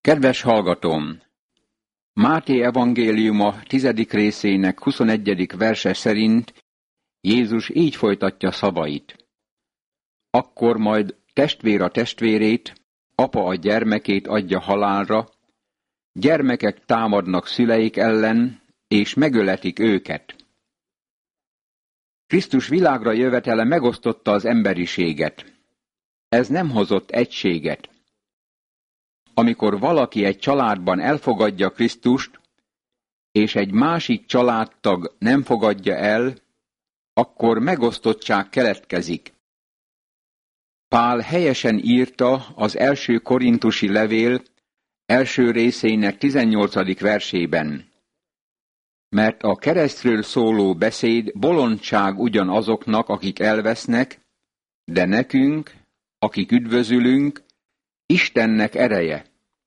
Kedves hallgatóm! Máté evangéliuma 10. részének 21. verse szerint Jézus így folytatja szavait. Akkor majd testvér a testvérét, apa a gyermekét adja halálra, gyermekek támadnak szüleik ellen, és megöletik őket. Krisztus világra jövetele megosztotta az emberiséget. Ez nem hozott egységet. Amikor valaki egy családban elfogadja Krisztust, és egy másik családtag nem fogadja el, akkor megosztottság keletkezik. Pál helyesen írta az első korintusi levél első részének 18. versében. Mert a keresztről szóló beszéd bolondság ugyanazoknak, akik elvesznek, de nekünk, akik üdvözülünk, Istennek ereje.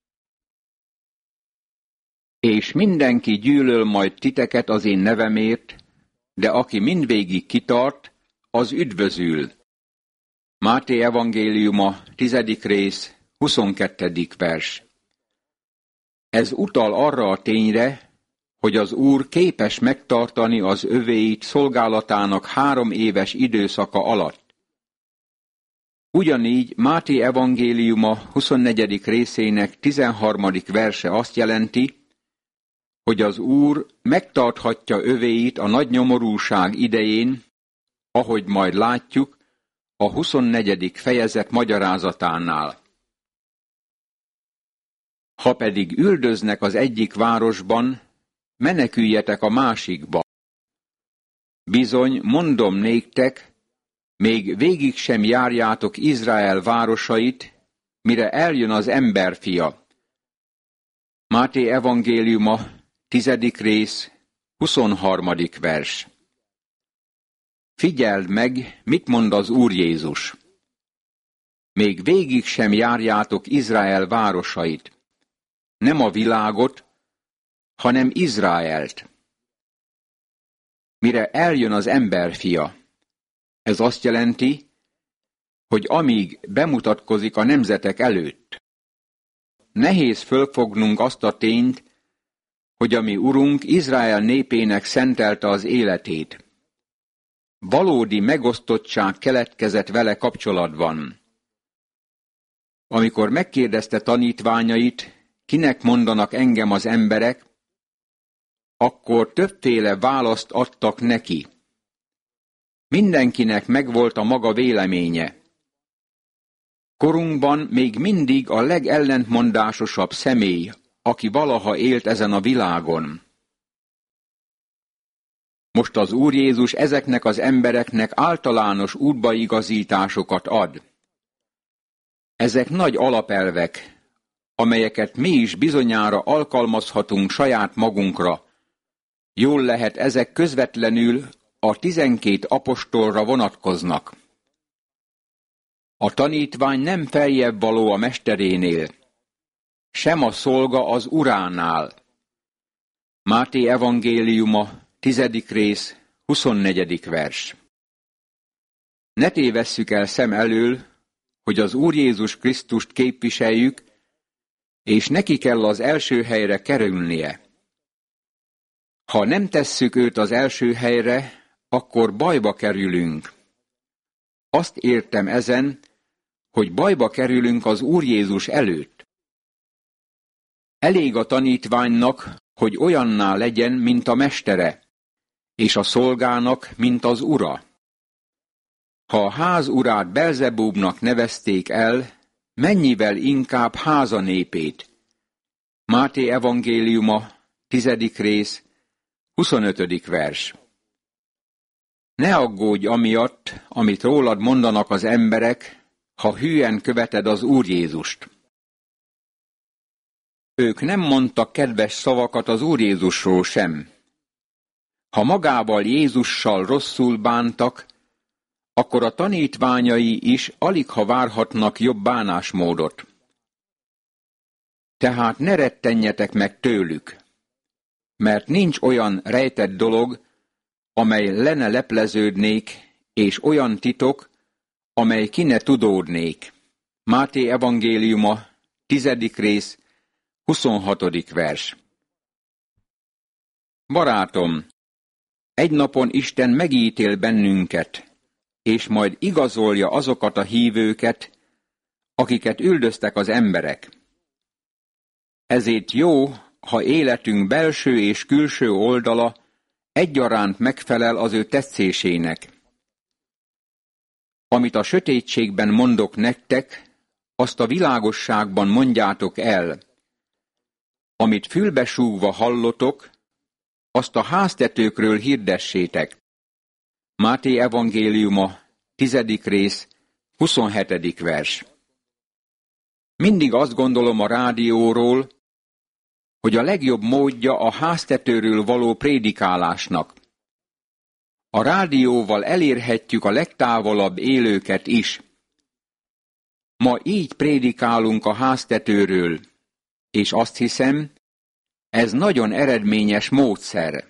És mindenki gyűlöl majd titeket az én nevemért, de aki mindvégig kitart, az üdvözül. Máté evangéliuma 10. rész 22. vers. Ez utal arra a tényre, hogy az Úr képes megtartani az övéit szolgálatának 3 éves időszaka alatt. Ugyanígy Máté evangéliuma 24. részének 13. verse azt jelenti, hogy az Úr megtarthatja övéit a nagy nyomorúság idején, ahogy majd látjuk a 24. fejezet magyarázatánál. Ha pedig üldöznek az egyik városban, meneküljetek a másikba. Bizony, mondom néktek, még végig sem járjátok Izrael városait, mire eljön az emberfia. Máté evangéliuma 10. rész 23. vers. Figyeld meg, mit mond az Úr Jézus. Még végig sem járjátok Izrael városait. Nem a világot, hanem Izraelt. Mire eljön az emberfia. Ez azt jelenti, hogy amíg bemutatkozik a nemzetek előtt. Nehéz fölfognunk azt a tényt, hogy a mi Urunk Izrael népének szentelte az életét. Valódi megosztottság keletkezett vele kapcsolatban. Amikor megkérdezte tanítványait, kinek mondanak engem az emberek, akkor többféle választ adtak neki. Mindenkinek megvolt a maga véleménye. Korunkban még mindig a legellentmondásosabb személy, aki valaha élt ezen a világon. Most az Úr Jézus ezeknek az embereknek általános útbaigazításokat ad. Ezek nagy alapelvek, amelyeket mi is bizonyára alkalmazhatunk saját magunkra. Jól lehet, ezek közvetlenül a 12 apostolra vonatkoznak. A tanítvány nem feljebb való a mesterénél, sem a szolga az uránál. Máté evangéliuma 10. rész 24. vers. Ne tévesszük el szem elől, hogy az Úr Jézus Krisztust képviseljük, és neki kell az első helyre kerülnie. Ha nem tesszük őt az első helyre, akkor bajba kerülünk. Azt értem ezen, hogy bajba kerülünk az Úr Jézus előtt. Elég a tanítványnak, hogy olyanná legyen, mint a mestere, és a szolgának, mint az ura. Ha a ház urát Belzebúbnak nevezték el, mennyivel inkább háza népét. Máté evangéliuma 10. rész 25. vers. Ne aggódj amiatt, amit rólad mondanak az emberek, ha hűen követed az Úr Jézust. Ők nem mondtak kedves szavakat az Úr Jézusról sem. Ha magával Jézussal rosszul bántak, akkor a tanítványai is aligha várhatnak jobb bánásmódot. Tehát ne rettenjetek meg tőlük, mert nincs olyan rejtett dolog, amely le ne lepleződnék, és olyan titok, amely ki ne tudódnék. Máté evangéliuma 10. rész 26. vers. Barátom, egy napon Isten megítél bennünket, és majd igazolja azokat a hívőket, akiket üldöztek az emberek. Ezért jó, ha életünk belső és külső oldala egyaránt megfelel az ő tetszésének. Amit a sötétségben mondok nektek, azt a világosságban mondjátok el. Amit fülbesúgva hallotok, azt a háztetőkről hirdessétek. Máté evangéliuma, 10. rész, 27. vers. Mindig azt gondolom a rádióról, hogy a legjobb módja a háztetőről való prédikálásnak. A rádióval elérhetjük a legtávolabb élőket is. Ma így prédikálunk a háztetőről, és azt hiszem, ez nagyon eredményes módszer.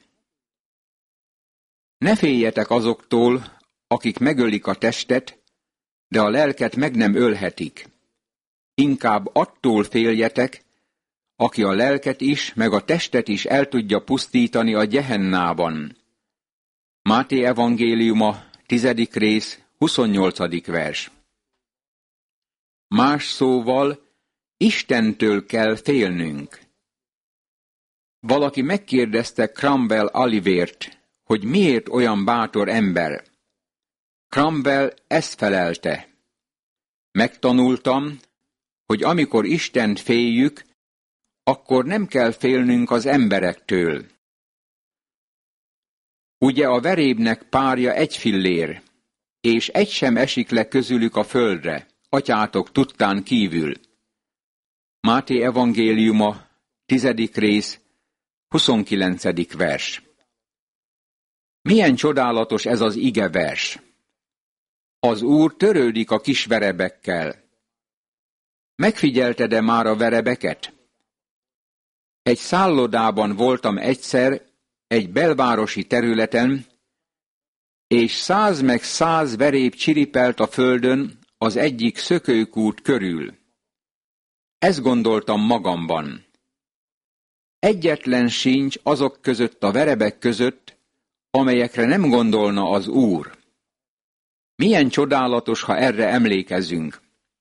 Ne féljetek azoktól, akik megölik a testet, de a lelket meg nem ölhetik. Inkább attól féljetek, aki a lelket is, meg a testet is el tudja pusztítani a gyehennában. Máté evangéliuma, 10. rész, 28. vers. Más szóval, Istentől kell félnünk. Valaki megkérdezte Cromwell Olivért, hogy miért olyan bátor ember. Cromwell ezt felelte. Megtanultam, hogy amikor Istent féljük, akkor nem kell félnünk az emberektől. Ugye a verébnek párja 1 fillér, és egy sem esik le közülük a földre, atyátok tudtán kívül. Máté evangéliuma, 10. rész, 29. vers. Milyen csodálatos ez az igevers! Az Úr törődik a kis verebekkel. Megfigyelted-e már a verebeket? Egy szállodában voltam egyszer, egy belvárosi területen, és 100 meg 100 verép csiripelt a földön az egyik szökőkút körül. Ezt gondoltam magamban. Egyetlen sincs azok között a verebek között, amelyekre nem gondolna az Úr. Milyen csodálatos, ha erre emlékezünk.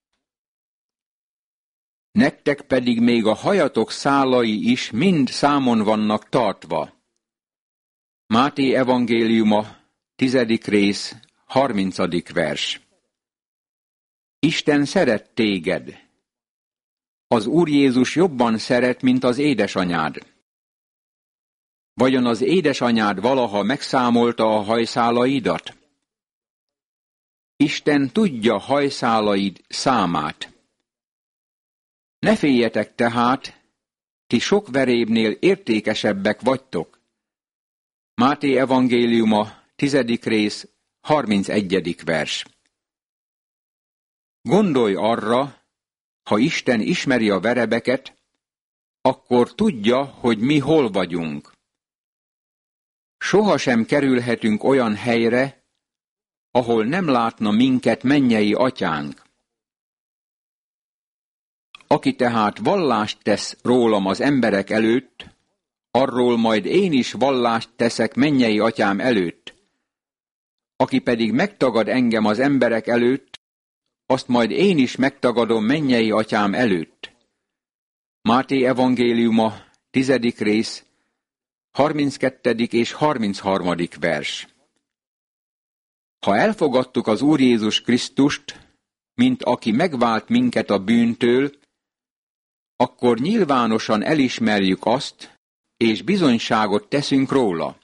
Nektek pedig még a hajatok szálai is mind számon vannak tartva. Máté evangéliuma, 10. rész, 30. vers. Isten szeret téged. Az Úr Jézus jobban szeret, mint az édesanyád. Vajon az édesanyád valaha megszámolta a hajszálaidat? Isten tudja hajszálaid számát. Ne féljetek tehát, ti sok verébnél értékesebbek vagytok. Máté evangéliuma, 10. rész, 31. vers. Gondolj arra, ha Isten ismeri a verebeket, akkor tudja, hogy mi hol vagyunk. Sohasem kerülhetünk olyan helyre, ahol nem látna minket mennyei atyánk. Aki tehát vallást tesz rólam az emberek előtt, arról majd én is vallást teszek mennyei atyám előtt. Aki pedig megtagad engem az emberek előtt, azt majd én is megtagadom mennyei atyám előtt. Máté evangéliuma, 10. rész, 32. és 33. vers. Ha elfogadtuk az Úr Jézus Krisztust, mint aki megvált minket a bűntől, akkor nyilvánosan elismerjük azt, és bizonyságot teszünk róla.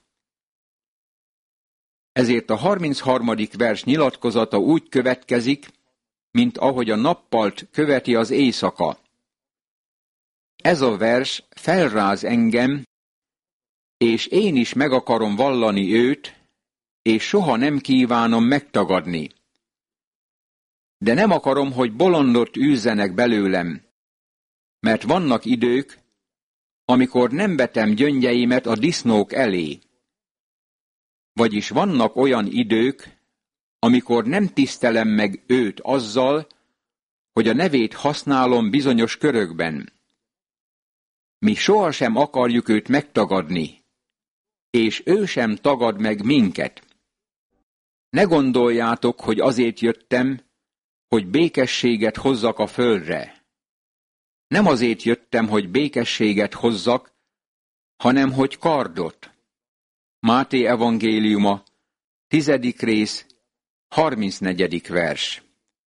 Ezért a 33. vers nyilatkozata úgy következik, mint ahogy a nappalt követi az éjszaka. Ez a vers felráz engem, és én is meg akarom vallani őt, és soha nem kívánom megtagadni. De nem akarom, hogy bolondot űzzenek belőlem, mert vannak idők, amikor nem vetem gyöngyeimet a disznók elé. Vagyis vannak olyan idők, amikor nem tisztelem meg őt azzal, hogy a nevét használom bizonyos körökben. Mi sohasem akarjuk őt megtagadni, és ő sem tagad meg minket. Ne gondoljátok, hogy azért jöttem, hogy békességet hozzak a földre. Nem azért jöttem, hogy békességet hozzak, hanem hogy kardot. Máté evangéliuma, 10. rész, 34. vers.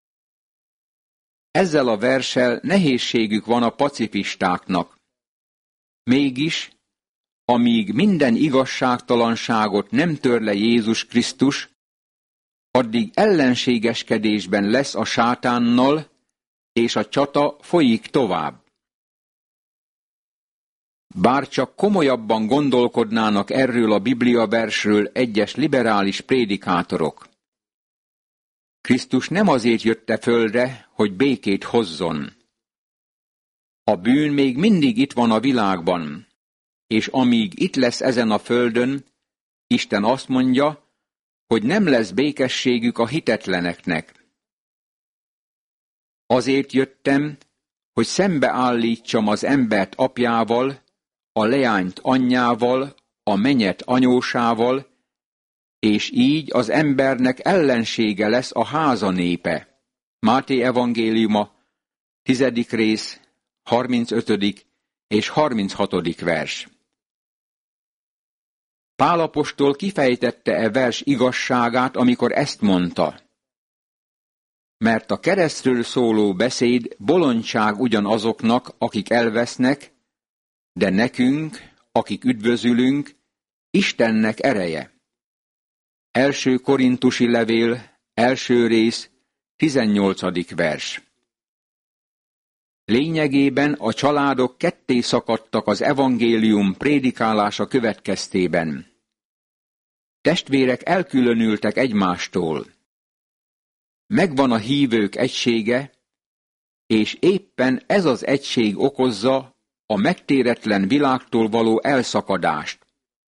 Ezzel a verssel nehézségük van a pacifistáknak. Mégis, amíg minden igazságtalanságot nem tör le Jézus Krisztus, addig ellenségeskedésben lesz a sátánnal, és a csata folyik tovább. Bár csak komolyabban gondolkodnának erről a Biblia versről egyes liberális prédikátorok. Krisztus nem azért jött földre, hogy békét hozzon. A bűn még mindig itt van a világban, és amíg itt lesz ezen a földön, Isten azt mondja, hogy nem lesz békességük a hitetleneknek. Azért jöttem, hogy szembeállítsam az embert apjával, a leányt anyjával, a menyet anyósával, és így az embernek ellensége lesz a háza népe. Máté evangéliuma, 10. rész, 35. és 36. vers. Pál apostol kifejtette e vers igazságát, amikor ezt mondta. Mert a keresztről szóló beszéd bolondság ugyanazoknak, akik elvesznek, de nekünk, akik üdvözülünk, Istennek ereje. 1. Korintusi levél, 1. rész, 18. vers. Lényegében a családok ketté szakadtak az evangélium prédikálása következtében. Testvérek elkülönültek egymástól. Megvan a hívők egysége, és éppen ez az egység okozza a megtéretlen világtól való elszakadást.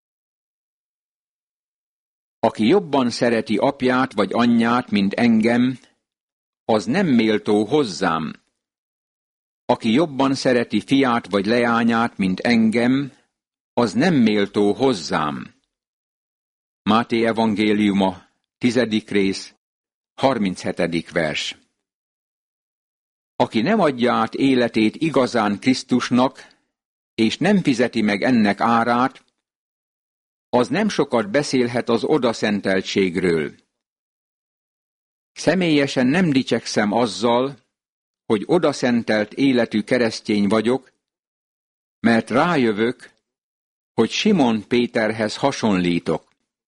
Aki jobban szereti apját vagy anyját, mint engem, az nem méltó hozzám. Aki jobban szereti fiát vagy leányát, mint engem, az nem méltó hozzám. Máté evangéliuma, 10. rész, 37. vers. Aki nem adja át életét igazán Krisztusnak, és nem fizeti meg ennek árát, az nem sokat beszélhet az odaszenteltségről. Személyesen nem dicsekszem azzal, hogy odaszentelt életű keresztény vagyok, mert rájövök, hogy Simon Péterhez hasonlítok.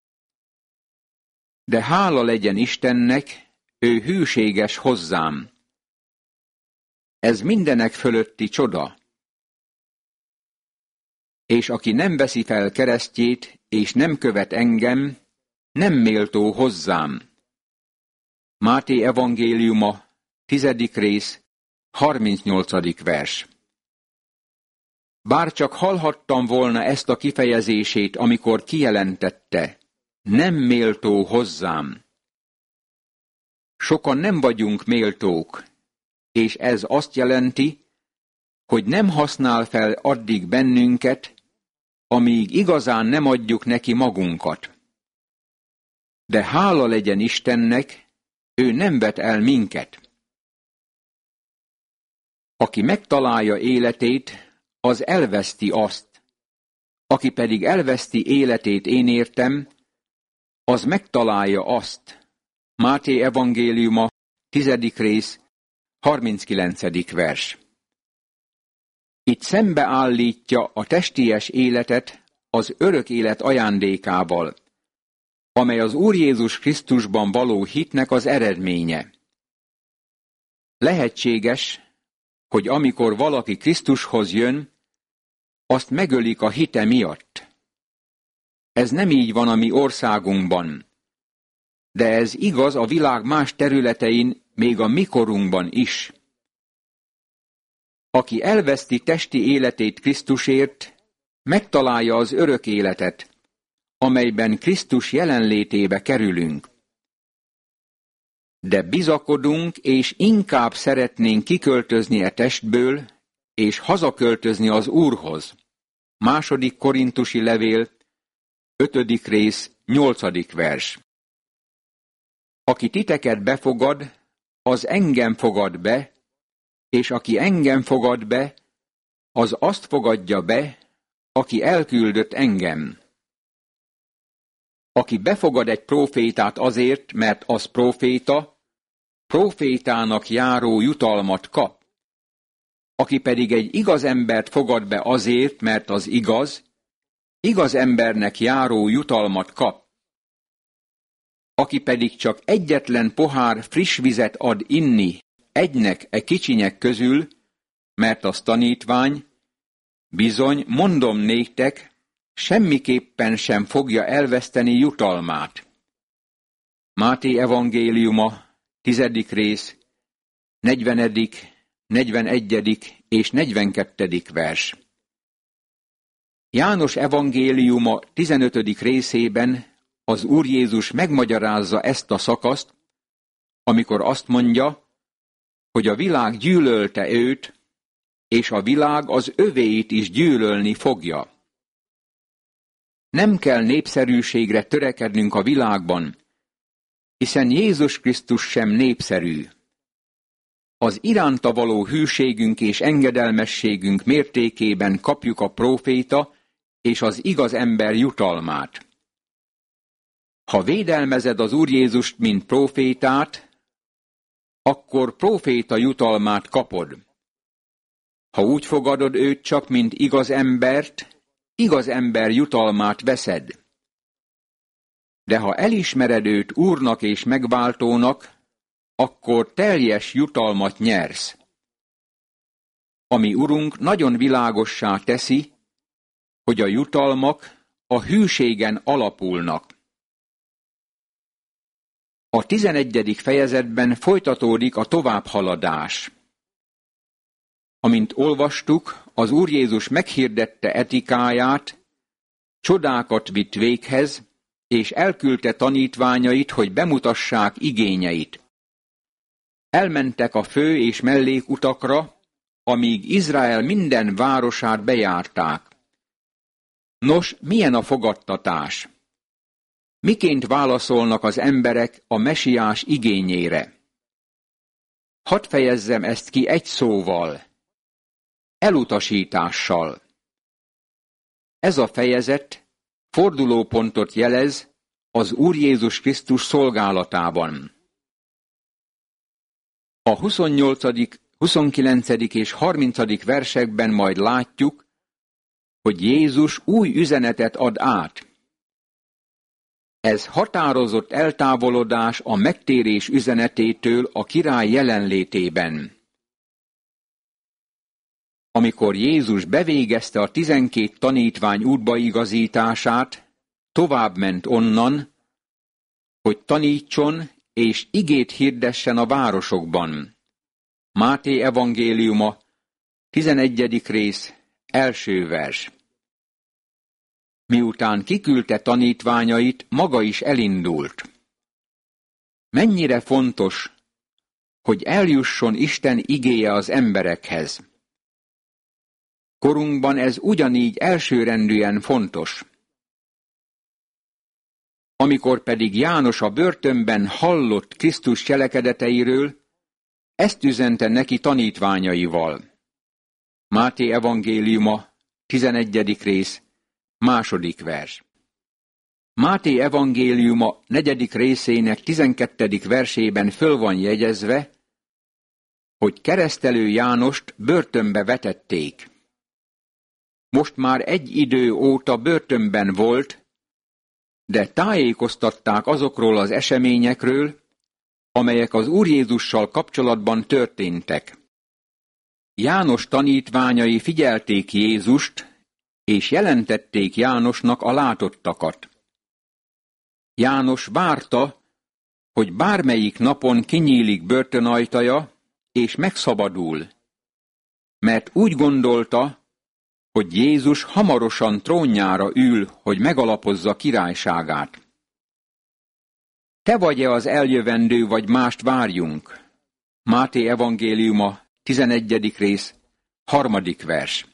De hála legyen Istennek, ő hűséges hozzám. Ez mindenek fölötti csoda. És aki nem veszi fel keresztjét, és nem követ engem, nem méltó hozzám. Máté evangéliuma, 10. rész, 38. vers. Bár csak hallhattam volna ezt a kifejezését, amikor kijelentette, nem méltó hozzám. Sokan nem vagyunk méltók, és ez azt jelenti, hogy nem használ fel addig bennünket, amíg igazán nem adjuk neki magunkat. De hála legyen Istennek, ő nem vet el minket. Aki megtalálja életét, az elveszti azt. Aki pedig elveszti életét én értem, az megtalálja azt. Máté evangéliuma, 10. rész, 39. vers. Itt szembeállítja a testies életet az örök élet ajándékával, amely az Úr Jézus Krisztusban való hitnek az eredménye. Lehetséges, hogy amikor valaki Krisztushoz jön, azt megölik a hite miatt. Ez nem így van a mi országunkban, de ez igaz a világ más területein, még a mi korunkban is. Aki elveszti testi életét Krisztusért, megtalálja az örök életet, amelyben Krisztus jelenlétébe kerülünk. De bizakodunk, és inkább szeretnénk kiköltözni e testből, és hazaköltözni az Úrhoz. 2. Korintusi levél, 5. rész, 8. vers. Aki titeket befogad, az engem fogad be, és aki engem fogad be, az azt fogadja be, aki elküldött engem. Aki befogad egy prófétát azért, mert az próféta, prófétának járó jutalmat kap. Aki pedig egy igaz embert fogad be azért, mert az igaz embernek járó jutalmat kap. Aki pedig csak egyetlen pohár friss vizet ad inni egynek e kicsinyek közül, mert az tanítvány, bizony, mondom néktek, semmiképpen sem fogja elveszteni jutalmát. Máté evangéliuma, 10. rész, 40., 41. és 42. vers. János evangéliuma 15. részében az Úr Jézus megmagyarázza ezt a szakaszt, amikor azt mondja, hogy a világ gyűlölte őt, és a világ az övéit is gyűlölni fogja. Nem kell népszerűségre törekednünk a világban, hiszen Jézus Krisztus sem népszerű. Az iránta való hűségünk és engedelmességünk mértékében kapjuk a próféta és az igaz ember jutalmát. Ha védelmezed az Úr Jézust, mint prófétát, akkor próféta jutalmát kapod. Ha úgy fogadod őt csak, mint igaz embert, igaz ember jutalmát veszed. De ha elismered őt Úrnak és megváltónak, akkor teljes jutalmat nyersz. Ami Urunk nagyon világossá teszi, hogy a jutalmak a hűségen alapulnak. A 11. fejezetben folytatódik a továbbhaladás. Amint olvastuk, az Úr Jézus meghirdette etikáját, csodákat vitt véghez, és elküldte tanítványait, hogy bemutassák igényeit. Elmentek a fő és mellékutakra, amíg Izrael minden városát bejárták. Nos, milyen a fogadtatás? Miként válaszolnak az emberek a mesiás igényére? Hadd fejezzem ezt ki egy szóval. Elutasítással. Ez a fejezet fordulópontot jelez az Úr Jézus Krisztus szolgálatában. A 28., 29. és 30. versekben majd látjuk, hogy Jézus új üzenetet ad át. Ez határozott eltávolodás a megtérés üzenetétől a király jelenlétében. Amikor Jézus bevégezte a 12 tanítvány útbaigazítását, továbbment onnan, hogy tanítson és igét hirdessen a városokban. Máté evangéliuma, 11. rész, 1. vers. Miután kiküldte tanítványait, maga is elindult. Mennyire fontos, hogy eljusson Isten igéje az emberekhez. Korunkban ez ugyanígy elsőrendűen fontos. Amikor pedig János a börtönben hallott Krisztus cselekedeteiről, ezt üzente neki tanítványaival. Máté evangéliuma, 11. rész, 2. vers. Máté evangéliuma 4. részének 12. versében föl van jegyezve, hogy keresztelő Jánost börtönbe vetették. Most már egy idő óta börtönben volt, de tájékoztatták azokról az eseményekről, amelyek az Úr Jézussal kapcsolatban történtek. János tanítványai figyelték Jézust, és jelentették Jánosnak a látottakat. János várta, hogy bármelyik napon kinyílik börtönajtaja, és megszabadul, mert úgy gondolta, hogy Jézus hamarosan trónjára ül, hogy megalapozza királyságát. Te vagy-e az eljövendő, vagy mást várjunk? Máté evangéliuma, 11. rész, 3. vers.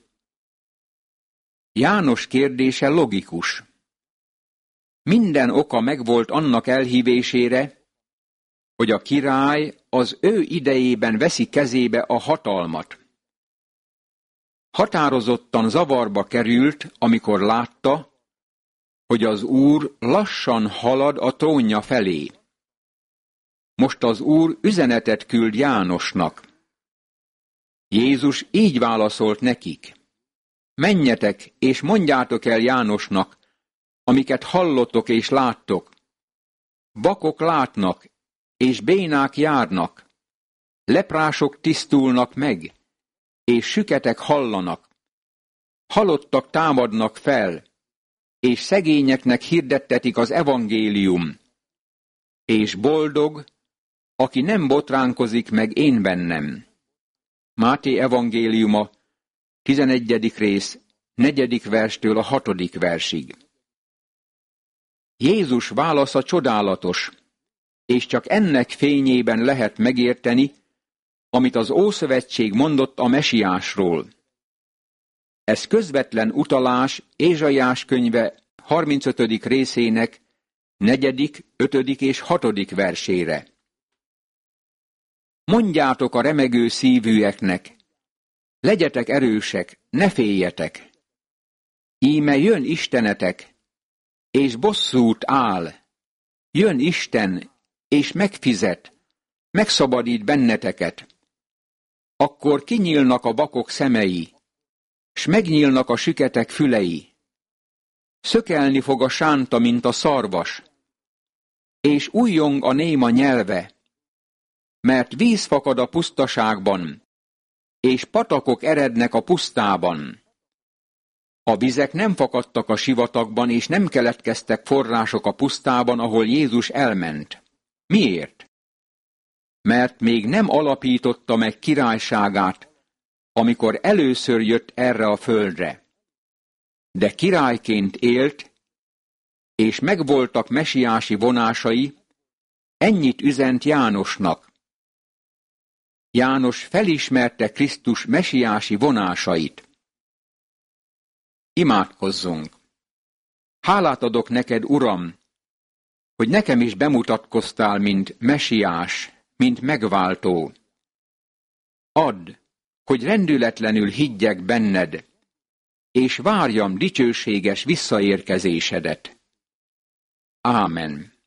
János kérdése logikus. Minden oka megvolt annak elhívésére, hogy a király az ő idejében veszi kezébe a hatalmat. Határozottan zavarba került, amikor látta, hogy az Úr lassan halad a trónja felé. Most az Úr üzenetet küld Jánosnak. Jézus így válaszolt nekik. Menjetek és mondjátok el Jánosnak, amiket hallottok és láttok. Vakok látnak, és bénák járnak, leprások tisztulnak meg, és süketek hallanak. Halottak támadnak fel, és szegényeknek hirdettetik az evangélium. És boldog, aki nem botránkozik meg én bennem. Máté evangéliuma, 11. rész, 4. verstől a 6. versig. Jézus válasza csodálatos, és csak ennek fényében lehet megérteni, amit az Ószövetség mondott a Mesiásról. Ez közvetlen utalás Ézsaiás könyve 35. részének 4., 5. és 6. versére. Mondjátok a remegő szívűeknek, legyetek erősek, ne féljetek. Íme jön Istenetek, és bosszút áll. Jön Isten, és megfizet, megszabadít benneteket. Akkor kinyílnak a vakok szemei, s megnyílnak a süketek fülei. Szökelni fog a sánta, mint a szarvas, és újjong a néma nyelve, mert víz fakad a pusztaságban, és patakok erednek a pusztában. A vizek nem fakadtak a sivatagban, és nem keletkeztek források a pusztában, ahol Jézus elment. Miért? Mert még nem alapította meg királyságát, amikor először jött erre a földre. De királyként élt, és megvoltak mesiási vonásai, ennyit üzent Jánosnak. János felismerte Krisztus mesiási vonásait. Imádkozzunk! Hálát adok neked, Uram, hogy nekem is bemutatkoztál, mint mesiás, mint megváltó. Add, hogy rendületlenül higgyek benned, és várjam dicsőséges visszaérkezésedet. Ámen.